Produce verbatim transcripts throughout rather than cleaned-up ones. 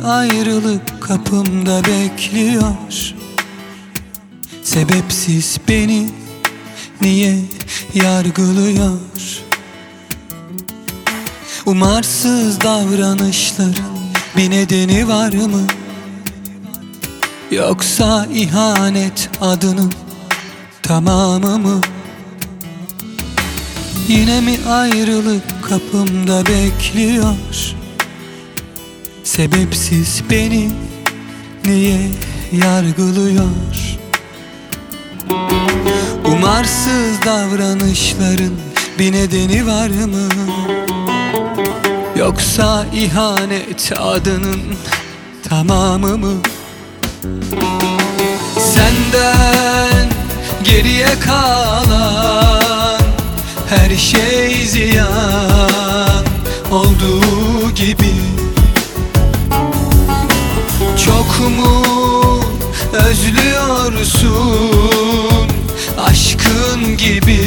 ayrılık kapımda bekliyor. Sebepsiz beni niye yargılıyor? Umarsız davranışların bir nedeni var mı? Yoksa ihanet adının tamamı mı? Yine mi ayrılık kapımda bekliyor? Sebepsiz beni niye yargılıyor? Umarsız davranışların bir nedeni var mı? Yoksa ihanet adının tamamı mı? Senden geriye kalan her şey ziyan olduğu gibi. Çok mu özlüyorsun aşkın gibi?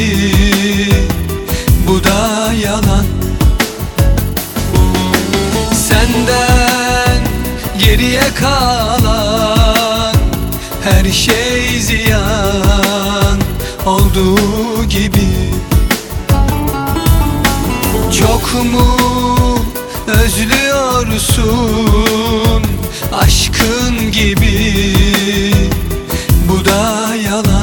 Bu da yalan. Senden geriye kalan her şey ziyan olduğu gibi. Çok mu özlüyorsun aşkın gibi? Bu da yalan.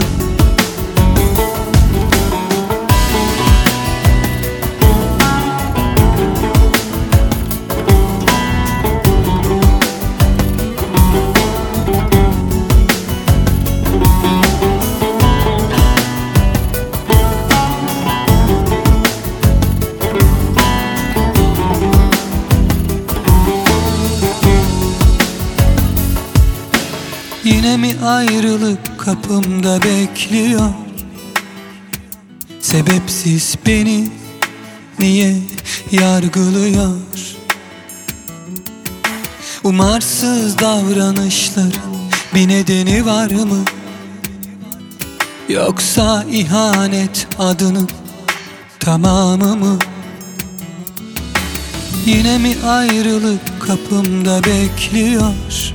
Yine mi ayrılık kapımda bekliyor? Sebepsiz beni niye yargılıyor? Umarsız davranışların bir nedeni var mı? Yoksa ihanet adının tamamı mı? Yine mi ayrılık kapımda bekliyor?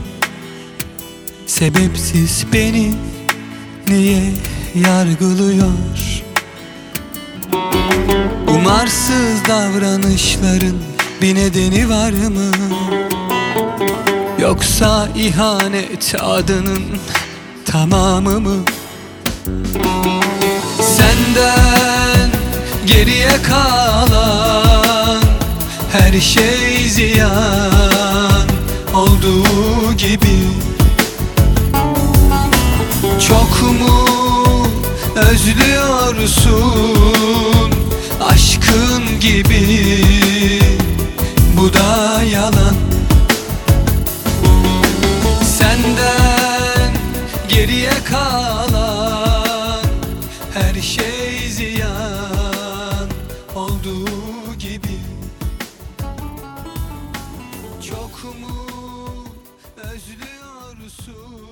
Sebepsiz beni niye yargılıyor? Umarsız davranışların bir nedeni var mı? Yoksa ihanet adının tamamı mı? Senden geriye kalan her şey ziyan olduğu gibi. Çok mu özlüyorsun aşkın gibi? Bu da yalan. Senden geriye kalan her şey ziyan olduğu gibi. Çok mu özlüyorsun